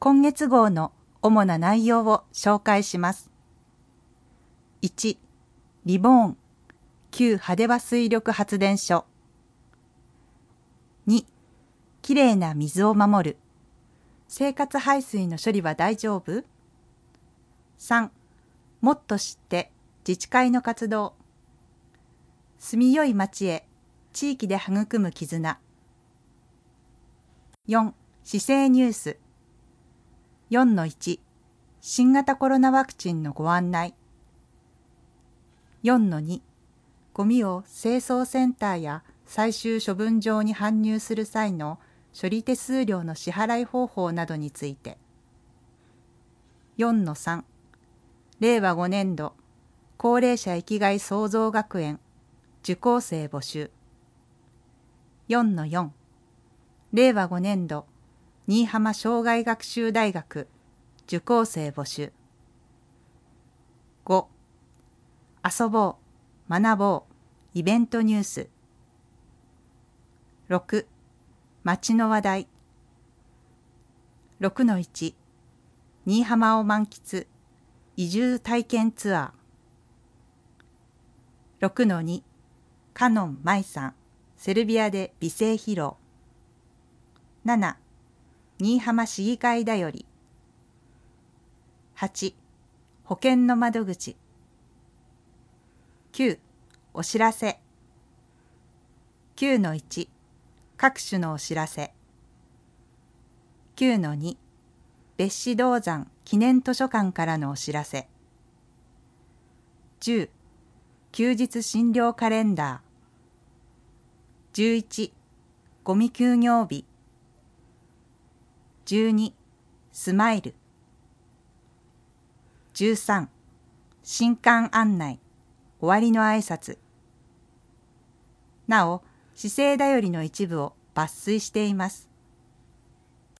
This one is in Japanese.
今月号の主な内容を紹介します。1、リボーン、旧ハデワ水力発電所。2、きれいな水を守る。生活排水の処理は大丈夫？ 3、もっと知って自治会の活動。住みよい町へ、地域で育む絆。4、市政ニュース。4-1、新型コロナワクチンのご案内。4-2、ゴミを清掃センターや最終処分場に搬入する際の処理手数料の支払い方法などについて。4-3、令和5年度高齢者生きがい創造学園受講生募集。4-4、令和5年度新居浜障害学習大学受講生募集。5、遊ぼう、学ぼう、イベントニュース。6、街の話題。6-1、新居浜を満喫、移住体験ツアー。6-2、カノン舞さん、セルビアで美声披露。7、新居浜市議会だより。8、保険の窓口。9、お知らせ。9-1、各種のお知らせ。9-2、別子銅山記念図書館からのお知らせ。10、休日診療カレンダー。11、ゴミ休業日。12、スマイル。13、新刊案内、終わりの挨拶。なお、市政だよりの一部を抜粋しています。